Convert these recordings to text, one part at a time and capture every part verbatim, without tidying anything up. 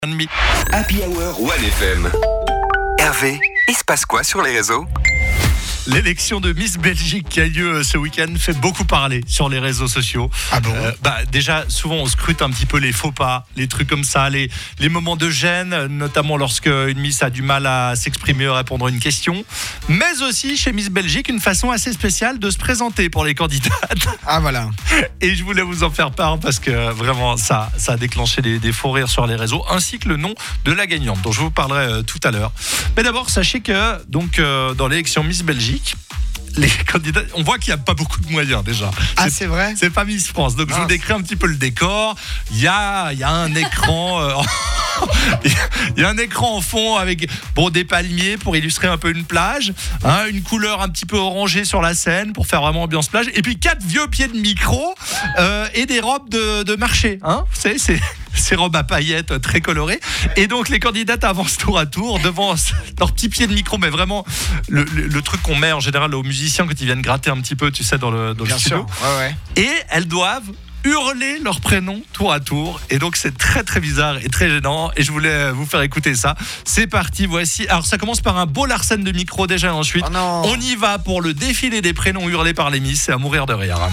Happy Hour One F M. Hervé, il se passe quoi sur les réseaux ? L'élection de Miss Belgique qui a lieu ce week-end fait beaucoup parler sur les réseaux sociaux. Ah bon euh, bah, Déjà, souvent on scrute un petit peu les faux pas, les trucs comme ça, les, les moments de gêne, notamment lorsque une Miss a du mal à s'exprimer ou à répondre à une question. Mais aussi chez Miss Belgique, une façon assez spéciale de se présenter pour les candidates. Ah voilà. Et je voulais vous en faire part parce que vraiment ça, ça a déclenché des, des faux rires sur les réseaux, ainsi que le nom de la gagnante dont je vous parlerai euh, tout à l'heure. Mais d'abord, sachez que donc, euh, dans l'élection Miss Belgique, les candidats, on voit qu'il n'y a pas beaucoup de moyens déjà. Ah c'est, c'est vrai. C'est pas Miss France, donc ah, je vous décris un petit peu le décor. Il y a, il y a un écran, euh, il y a un écran en fond avec bon des palmiers pour illustrer un peu une plage, hein, une couleur un petit peu orangée sur la scène pour faire vraiment ambiance plage, et puis quatre vieux pieds de micro euh, et des robes de, de marché, hein. Vous savez, c'est ces robes à paillettes très colorées, et donc les candidates avancent tour à tour devant leurs petits pieds de micro, mais vraiment le, le, le truc qu'on met en général aux musiciens quand ils viennent gratter un petit peu, tu sais, dans le, dans Bien le studio. sûr. Ouais, ouais. Et elles doivent hurler leur prénom tour à tour, et donc c'est très très bizarre et très gênant, et je voulais vous faire écouter ça. C'est parti, voici. Alors ça commence par un beau larcène de micro déjà, ensuite oh non. on y va pour le défilé des prénoms hurlés par les Miss, c'est à mourir de rire.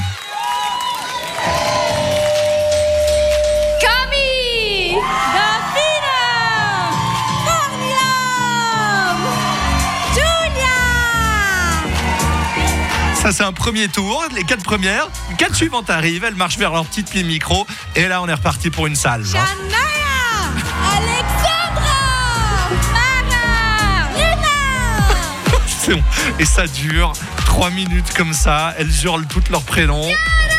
Ça c'est un premier tour, les quatre premières, les quatre suivantes arrivent, elles marchent vers leur petite pied de micro, et là on est reparti pour une salve. Shania, Alexandra, Mara, Luna. C'est bon. Et ça dure trois minutes comme ça, elles hurlent toutes leurs prénoms.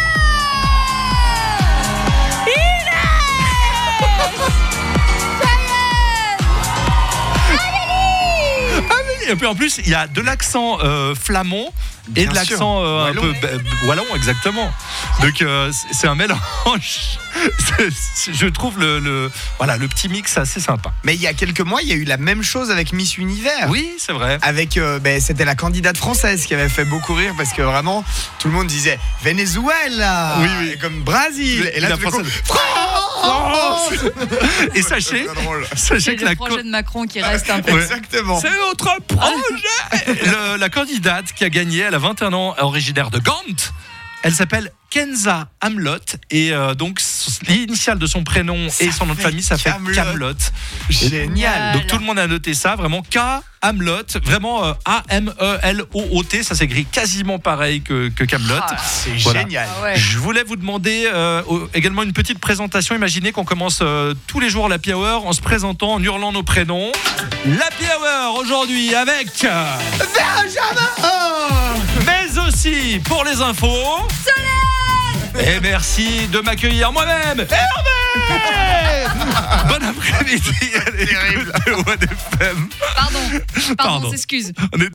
Et puis en plus, il y a de l'accent euh, flamand et Bien de l'accent euh, un peu euh, wallon, exactement. Donc euh, c'est un mélange. C'est, c'est, je trouve le, le, voilà, le petit mix assez sympa. Mais il y a quelques mois, il y a eu la même chose avec Miss Univers. Oui, c'est vrai. Avec, euh, ben, c'était la candidate française qui avait fait beaucoup rire parce que vraiment, tout le monde disait Venezuela, oui, oui. Et comme Brésil. Et là, la tout française. Coup, France. Et sachez, sachez que le la projet de Macron qui reste un peu. Ouais. Exactement. C'est notre projet. Le, la candidate qui a gagné, elle a vingt et un ans, originaire de Gand. Elle s'appelle Kenza Hamlot, et euh, donc l'initiale de son prénom ça et son nom de famille, ça fait Kamlot. Génial. Donc tout le monde a noté ça, vraiment K Hamlot, vraiment euh, A M E L O O T, ça s'écrit quasiment pareil que, que Kamlot. Ah, c'est voilà. génial. Ah ouais. Je voulais vous demander euh, également une petite présentation. Imaginez qu'on commence euh, tous les jours l'Happy Hour en se présentant, en hurlant nos prénoms. L'Happy Hour aujourd'hui avec Benjamin, mais aussi pour les infos et merci de m'accueillir moi-même, Hervé. Bon après-midi à l'écoute de One F M. Pardon, pardon, Pardon. on s'excuse. On est